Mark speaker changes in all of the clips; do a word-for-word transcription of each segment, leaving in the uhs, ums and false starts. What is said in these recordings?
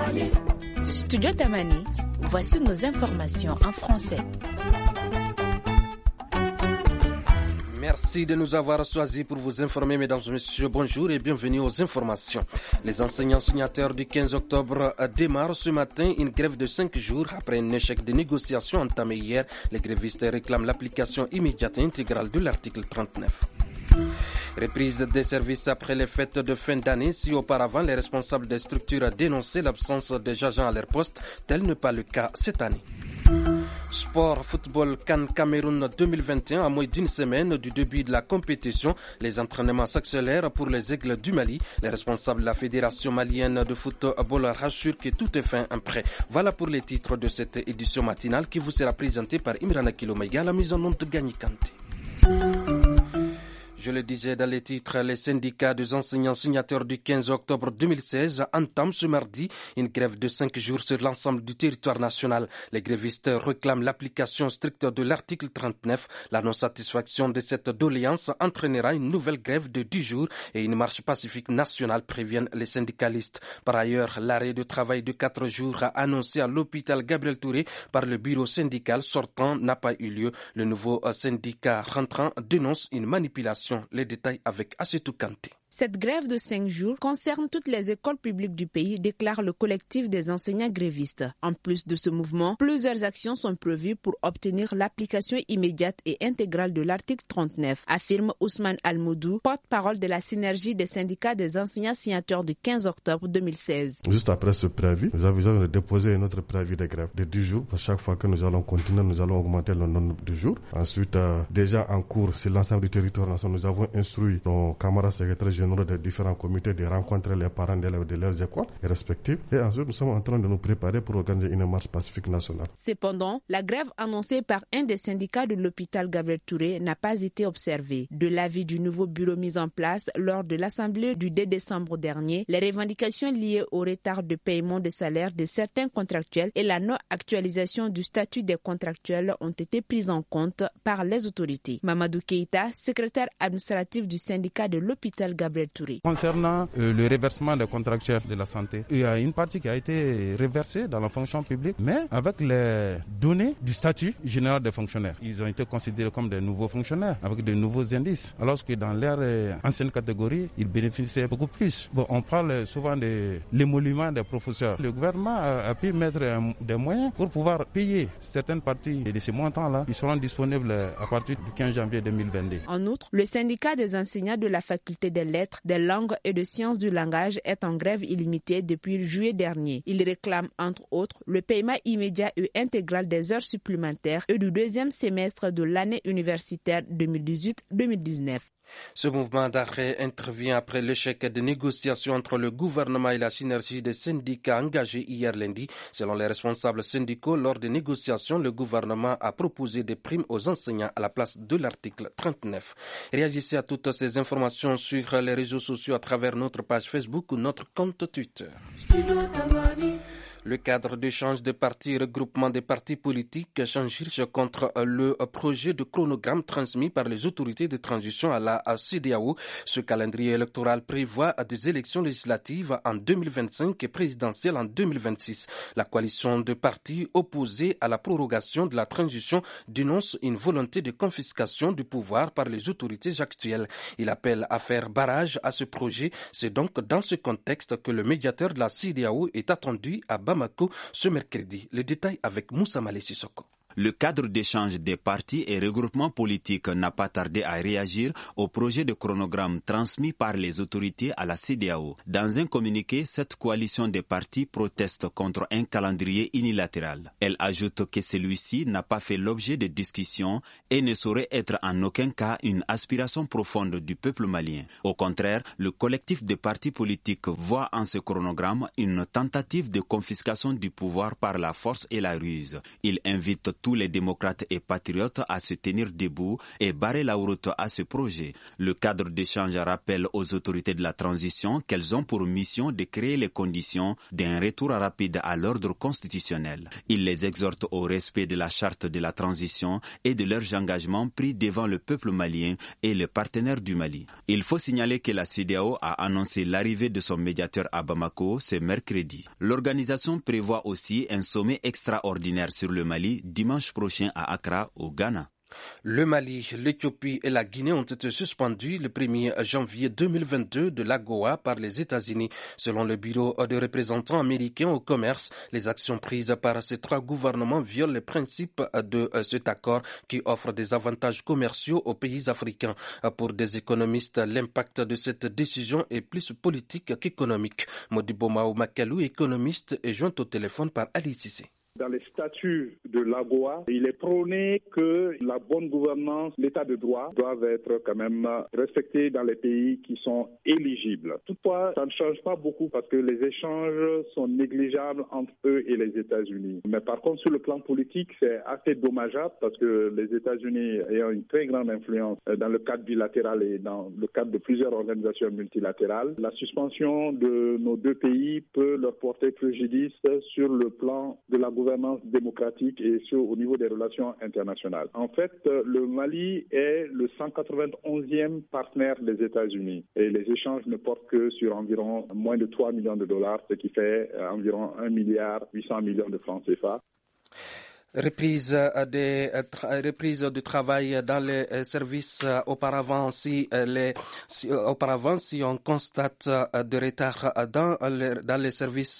Speaker 1: Studio Tamani, voici nos informations en français.
Speaker 2: Merci de nous avoir choisis pour vous informer, mesdames et messieurs. Bonjour et bienvenue aux informations. Les enseignants signataires du quinze octobre démarrent ce matin une grève de cinq jours après un échec de négociation entamé hier. Les grévistes réclament l'application immédiate et intégrale de l'article trente-neuf. Reprise des services après les fêtes de fin d'année. Si auparavant les responsables des structures dénonçaient l'absence des agents à leur poste, tel n'est pas le cas cette année. Sport, football, CAN Cameroun deux mille vingt et un, à moins d'une semaine du début de la compétition. Les entraînements s'accélèrent pour les Aigles du Mali. Les responsables de la Fédération malienne de football rassurent que tout est fin en prêt. Voilà pour les titres de cette édition matinale qui vous sera présentée par Imrana Kilomega, la mise en onde de Gagny Kanté. Je le disais dans les titres, les syndicats des enseignants signataires du quinze octobre deux mille seize entament ce mardi une grève de cinq jours sur l'ensemble du territoire national. Les grévistes réclament l'application stricte de l'article trente-neuf. La non-satisfaction de cette doléance entraînera une nouvelle grève de dix jours et une marche pacifique nationale, préviennent les syndicalistes. Par ailleurs, l'arrêt de travail de quatre jours annoncé à l'hôpital Gabriel Touré par le bureau syndical sortant n'a pas eu lieu. Le nouveau syndicat rentrant dénonce une manipulation. Les détails avec Assetou Kanté.
Speaker 1: Cette grève de cinq jours concerne toutes les écoles publiques du pays, déclare le collectif des enseignants grévistes. En plus de ce mouvement, plusieurs actions sont prévues pour obtenir l'application immédiate et intégrale de l'article trente-neuf, affirme Ousmane Almoudou, porte-parole de la synergie des syndicats des enseignants signataires du quinze octobre deux mille seize.
Speaker 3: Juste après ce préavis, nous avisons de déposer un autre préavis de grève de dix jours. À chaque fois que nous allons continuer, nous allons augmenter le nombre de jours. Ensuite, euh, déjà en cours sur l'ensemble du territoire national, nous avons instruit nos camarades secrétaires généraux des différents comités de rencontrer les parents d'élèves de leurs écoles respectives. Et ensuite, nous sommes en train de nous préparer pour organiser une marche pacifique nationale.
Speaker 1: Cependant, la grève annoncée par un des syndicats de l'hôpital Gabriel Touré n'a pas été observée. De l'avis du nouveau bureau mis en place lors de l'assemblée du deux décembre dernier, les revendications liées au retard de paiement de salaire de certains contractuels et la non-actualisation du statut des contractuels ont été prises en compte par les autorités. Mamadou Keïta, secrétaire administratif du syndicat de l'hôpital Gabriel Touré.
Speaker 4: Concernant euh, le reversement des contractuels de la santé, il y a une partie qui a été reversée dans la fonction publique, mais avec les données du statut général des fonctionnaires. Ils ont été considérés comme des nouveaux fonctionnaires, avec de nouveaux indices, alors que dans leur euh, ancienne catégorie, ils bénéficiaient beaucoup plus. Bon, on parle souvent de l'émolument des professeurs. Le gouvernement a, a pu mettre euh, des moyens pour pouvoir payer certaines parties de ces montants-là. Ils seront disponibles à partir du quinze janvier deux mille vingt-deux.
Speaker 1: En outre, le syndicat des enseignants de la faculté des lettres, des langues et de sciences du langage est en grève illimitée depuis juillet dernier. Il réclame entre autres le paiement immédiat et intégral des heures supplémentaires et du deuxième semestre de l'année universitaire deux mille dix-huit deux mille dix-neuf.
Speaker 2: Ce mouvement d'arrêt intervient après l'échec des négociations entre le gouvernement et la synergie des syndicats engagés hier lundi. Selon les responsables syndicaux, lors des négociations, le gouvernement a proposé des primes aux enseignants à la place de l'article trente-neuf. Réagissez à toutes ces informations sur les réseaux sociaux à travers notre page Facebook ou notre compte Twitter. Le cadre d'échange des partis et regroupement des partis politiques s'enchirche contre le projet de chronogramme transmis par les autorités de transition à la C E D E A O. Ce calendrier électoral prévoit des élections législatives en deux mille vingt-cinq et présidentielles en deux mille vingt-six. La coalition de partis opposés à la prorogation de la transition dénonce une volonté de confiscation du pouvoir par les autorités actuelles. Il appelle à faire barrage à ce projet. C'est donc dans ce contexte que le médiateur de la C E D E A O est attendu à Bamako ce mercredi. Le détail avec Moussa Malé Sissoko.
Speaker 5: Le cadre d'échange des partis et regroupements politiques n'a pas tardé à réagir au projet de chronogramme transmis par les autorités à la C E D E A O. Dans un communiqué, cette coalition des partis proteste contre un calendrier unilatéral. Elle ajoute que celui-ci n'a pas fait l'objet de discussions et ne saurait être en aucun cas une aspiration profonde du peuple malien. Au contraire, le collectif des partis politiques voit en ce chronogramme une tentative de confiscation du pouvoir par la force et la ruse. Il invite tous les démocrates et patriotes à se tenir debout et barrer la route à ce projet. Le cadre d'échange rappelle aux autorités de la transition qu'elles ont pour mission de créer les conditions d'un retour rapide à l'ordre constitutionnel. Il les exhorte au respect de la charte de la transition et de leurs engagements pris devant le peuple malien et les partenaires du Mali. Il faut signaler que la CEDEAO a annoncé l'arrivée de son médiateur à Bamako ce mercredi. L'organisation prévoit aussi un sommet extraordinaire sur le Mali dimanche prochain à Accra, au Ghana.
Speaker 2: Le Mali, l'Éthiopie et la Guinée ont été suspendus le premier janvier deux mille vingt-deux de l'A G O A par les États-Unis. Selon le bureau de représentants américains au commerce, les actions prises par ces trois gouvernements violent les principes de cet accord qui offre des avantages commerciaux aux pays africains. Pour des économistes, l'impact de cette décision est plus politique qu'économique. Modibo Mao Makalou, économiste, est joint au téléphone par Ali Cissé.
Speaker 6: Dans les statuts de l'A G O A, il est prôné que la bonne gouvernance, l'état de droit doivent être quand même respectés dans les pays qui sont éligibles. Toutefois, ça ne change pas beaucoup parce que les échanges sont négligeables entre eux et les États-Unis. Mais par contre, sur le plan politique, c'est assez dommageable parce que les États-Unis ayant une très grande influence dans le cadre bilatéral et dans le cadre de plusieurs organisations multilatérales, la suspension de nos deux pays peut leur porter préjudice sur le plan de la gouvernance démocratique et sur, au niveau des relations internationales. En fait, le Mali est le cent quatre-vingt-onzième partenaire des États-Unis et les échanges ne portent que sur environ moins de trois millions de dollars, ce qui fait environ un milliard huit cents millions de francs C F A.
Speaker 2: Reprise des reprise du travail dans les services auparavant si les si, auparavant si on constate de retard dans les, dans les services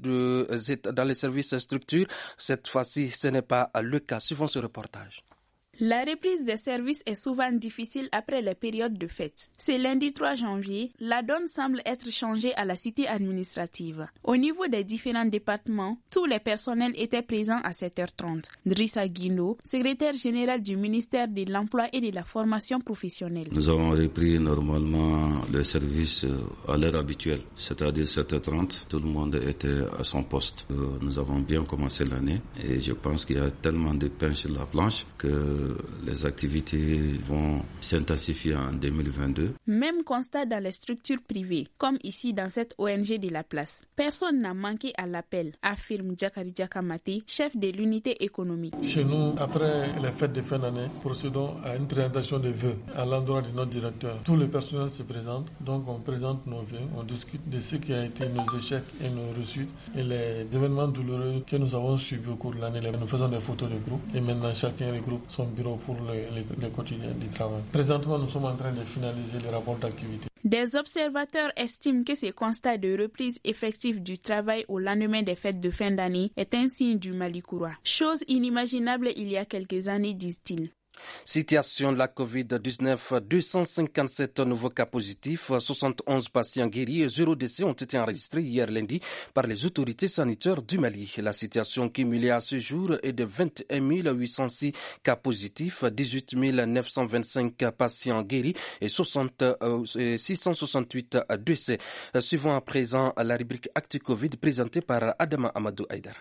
Speaker 2: de dans les services structures, cette fois-ci ce n'est pas le cas. Suivons ce reportage.
Speaker 7: La reprise des services est souvent difficile après les périodes de fête. Ce lundi trois janvier, la donne semble être changée à la cité administrative. Au niveau des différents départements, tous les personnels étaient présents à sept heures trente. Drissa Guindo, secrétaire général du ministère de l'Emploi et de la Formation professionnelle.
Speaker 8: Nous avons repris normalement le service à l'heure habituelle, c'est-à-dire sept heures trente. Tout le monde était à son poste. Nous avons bien commencé l'année et je pense qu'il y a tellement de pain sur la planche que les activités vont s'intensifier en deux mille vingt-deux.
Speaker 7: Même constat dans les structures privées, comme ici dans cette O N G de la place. Personne n'a manqué à l'appel, affirme Djakari Djakamate, chef de l'unité économique.
Speaker 9: Chez nous, après les fêtes de fin d'année, procédons à une présentation de vœux à l'endroit de notre directeur. Tout le personnel se présente, donc on présente nos vœux, on discute de ce qui a été nos échecs et nos réussites et les événements douloureux que nous avons subis au cours de l'année. Nous faisons des photos de groupe et maintenant chacun regroupe son bureau pour le, le, le quotidien du travail. Présentement, nous sommes en train de finaliser les rapports d'activité.
Speaker 7: Des observateurs estiment que ce constat de reprise effective du travail au lendemain des fêtes de fin d'année est un signe du Mali courant. Chose inimaginable il y a quelques années, disent-ils.
Speaker 2: Situation de la covid dix-neuf, deux cent cinquante-sept nouveaux cas positifs, soixante et onze patients guéris et zéro décès ont été enregistrés hier lundi par les autorités sanitaires du Mali. La situation cumulée à ce jour est de vingt et un mille huit cent six cas positifs, dix-huit mille neuf cent vingt-cinq patients guéris et soixante, euh, six cent soixante-huit décès. Suivons à présent la rubrique Actu Covid présentée par Adama Amadou Haïdar.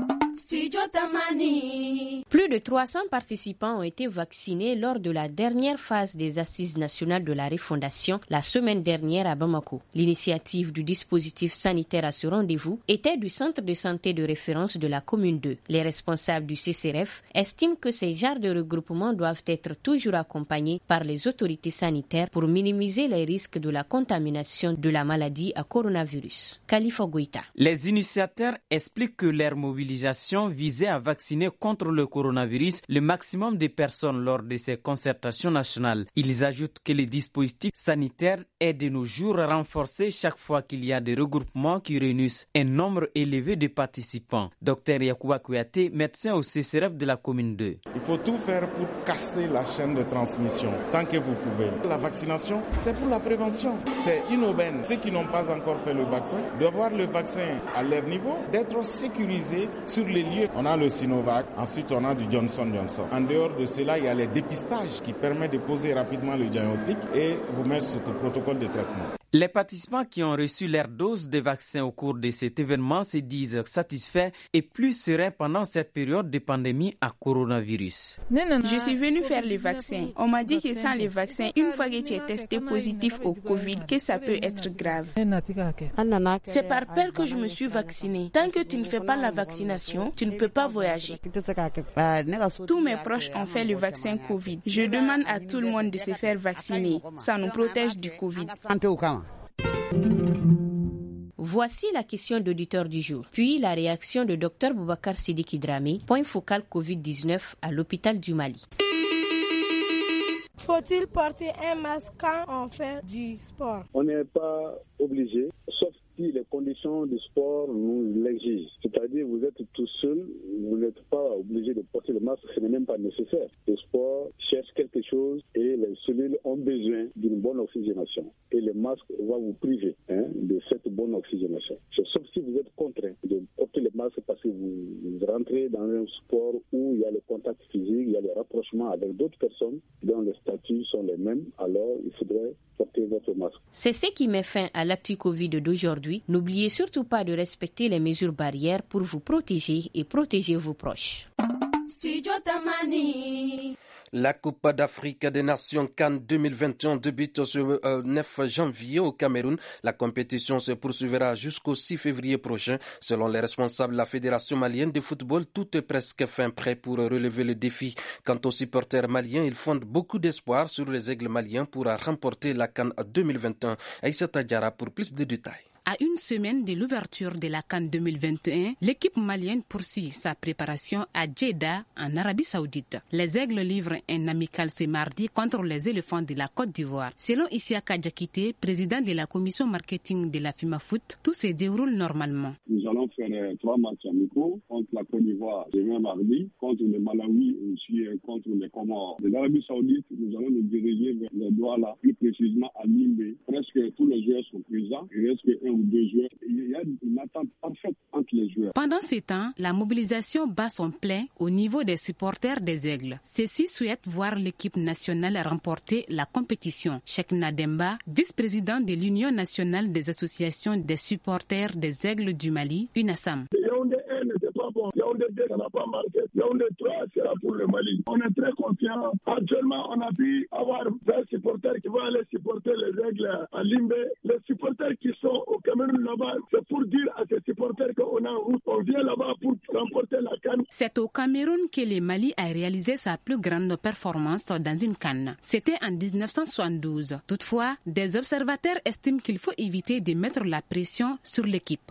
Speaker 10: Plus de trois cents participants ont été vaccinés lors de la dernière phase des Assises nationales de la refondation la semaine dernière à Bamako. L'initiative du dispositif sanitaire à ce rendez-vous était du centre de santé de référence de la commune deux. Les responsables du C C R F estiment que ces genres de regroupements doivent être toujours accompagnés par les autorités sanitaires pour minimiser les risques de la contamination de la maladie à coronavirus. Khalifa Goïta.
Speaker 11: Les initiateurs expliquent que leur mobilisation visait à vacciner contre le coronavirus le maximum de personnes lors de ces concertations nationales. Ils ajoutent que les dispositifs sanitaires est de nos jours renforcé chaque fois qu'il y a des regroupements qui réunissent un nombre élevé de participants. Docteur Yacouba Kouyaté, médecin au C C R F de la commune deux.
Speaker 12: Il faut tout faire pour casser la chaîne de transmission tant que vous pouvez. La vaccination, c'est pour la prévention. C'est inaubaine. Ceux qui n'ont pas encore fait le vaccin doivent avoir le vaccin à leur niveau, d'être sécurisés sur les lieux. On a le Sinovac, ensuite on a du Johnson Johnson. En dehors de cela, il y a les dépistages qui permettent de poser rapidement le diagnostic et vous mettre sur le protocole de traitement.
Speaker 11: Les participants qui ont reçu leur dose de vaccin au cours de cet événement se disent satisfaits et plus sereins pendant cette période de pandémie à coronavirus.
Speaker 7: Je suis venue faire le vaccin. On m'a dit que sans le vaccin, une fois que tu es testé positif au Covid, que ça peut être grave. C'est par peur que je me suis vaccinée. Tant que tu ne fais pas la vaccination, tu ne peux pas voyager. Tous mes proches ont fait le vaccin Covid. Je demande à tout le monde de se faire vacciner. Ça nous protège du Covid.
Speaker 10: Voici la question d'auditeur du jour. Puis la réaction de Dr Boubacar Sidiki Dramé, point focal covid dix-neuf à l'hôpital du Mali.
Speaker 13: Faut-il porter un masque quand on fait du sport?
Speaker 6: On n'est pas obligé, sauf si les conditions du sport nous l'exigent. C'est-à-dire vous êtes tout seul, vous n'êtes pas obligé de porter le masque, ce n'est même pas nécessaire. Le sport cherche quelque chose et les cellules ont besoin d'une bonne oxygénation. Et le masque va vous priver hein, de cette bonne oxygénation. Sauf si vous êtes contraint de porter le masque parce que vous, vous rentrez dans un sport où il y a le contact physique, il y a le rapprochement avec d'autres personnes dont les statuts sont les mêmes, alors il faudrait porter votre masque.
Speaker 10: C'est ce qui met fin à l'actu Covid d'aujourd'hui. N'oubliez surtout pas de respecter les mesures barrières pour vous protéger et protéger vos proches.
Speaker 2: La Coupe d'Afrique des Nations CAN deux mille vingt et un débute ce neuf janvier au Cameroun. La compétition se poursuivra jusqu'au six février prochain. Selon les responsables de la Fédération malienne de football, tout est presque fin prêt pour relever le défi. Quant aux supporters maliens, ils fondent beaucoup d'espoir sur les aigles maliens pour remporter la CAN deux mille vingt et un. Aïssata Diarra pour plus de détails.
Speaker 14: À une semaine de l'ouverture de la CAN deux mille vingt et un, l'équipe malienne poursuit sa préparation à Jeddah, en Arabie Saoudite. Les Aigles livrent un amical ce mardi contre les éléphants de la Côte d'Ivoire. Selon Isiaka Diakité, président de la commission marketing de la FIMAFOOT, tout se déroule normalement.
Speaker 15: Nous allons faire trois matchs amicaux contre la Côte d'Ivoire demain mardi, contre le Malawi aussi et contre les Comores. De l'Arabie Saoudite, nous allons nous diriger vers le Douala, plus précisément à Limbe. Presque tous les joueurs sont présents. Il reste un ou deux joueurs. Il y a une attente parfaite entre les joueurs.
Speaker 14: Pendant ces temps, la mobilisation bat son plein au niveau des supporters des Aigles. Ceux-ci souhaitent voir l'équipe nationale remporter la compétition. Cheikh Nademba, vice-président de l'Union nationale des associations des supporters des Aigles du Mali, UNASAM.
Speaker 16: Yaoundé un n'était pas bon. Yaoundé deux n'a pas marqué. Yaoundé trois sera pour le Mali. On est très confiants. Actuellement, on a pu avoir vingt supporters qui vont aller supporter les Aigles à Limbe. Les supporters qui sont au Cameroun là-bas, c'est pour dire à ces supporters qu'on est en route. On vient là-bas pour remporter la CAN.
Speaker 14: C'est au Cameroun que le Mali a réalisé sa plus grande performance dans une CAN. C'était en dix-neuf cent soixante-douze. Toutefois, des observateurs estiment qu'il faut éviter de mettre la pression sur l'équipe.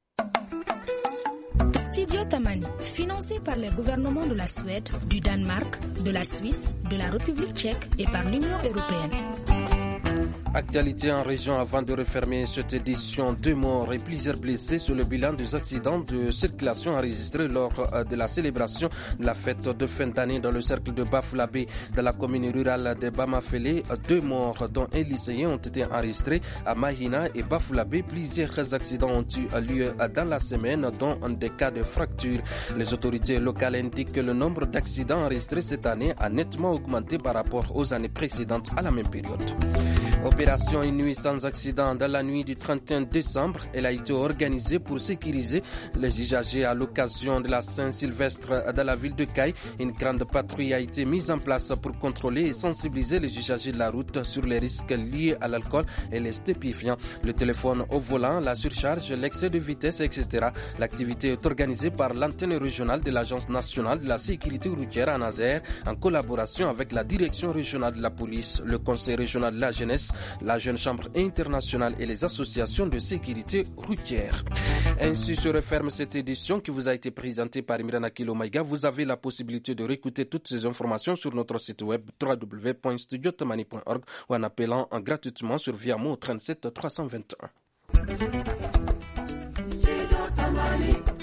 Speaker 17: Studio Tamani, financé par les gouvernements de la Suède, du Danemark, de la Suisse, de la République tchèque et par l'Union européenne.
Speaker 2: Actualité en région avant de refermer cette édition. Deux morts et plusieurs blessés sur le bilan des accidents de circulation enregistrés lors de la célébration de la fête de fin d'année dans le cercle de Bafoulabé dans la commune rurale de Bamafélé. Deux morts dont un lycéen ont été enregistrés à Mahina et Bafoulabé. Plusieurs accidents ont eu lieu dans la semaine dont des cas de fractures. Les autorités locales indiquent que le nombre d'accidents enregistrés cette année a nettement augmenté par rapport aux années précédentes à la même période. Opération Une nuit sans accident dans la nuit du trente et un décembre. Elle a été organisée pour sécuriser les usagers à l'occasion de la Saint-Sylvestre dans la ville de Caille. Une grande patrouille a été mise en place pour contrôler et sensibiliser les usagers de la route sur les risques liés à l'alcool et les stupéfiants. Le téléphone au volant, la surcharge, l'excès de vitesse, et cetera. L'activité est organisée par l'antenne régionale de l'Agence nationale de la sécurité routière à Nazaire en collaboration avec la direction régionale de la police, le conseil régional de la jeunesse, la Jeune Chambre internationale et les associations de sécurité routière. Ainsi se referme cette édition qui vous a été présentée par Imran Akilo Maïga. Vous avez la possibilité de réécouter toutes ces informations sur notre site web w w w point studio tamani point org ou en appelant gratuitement sur Viamo trente-sept trois cent vingt et un.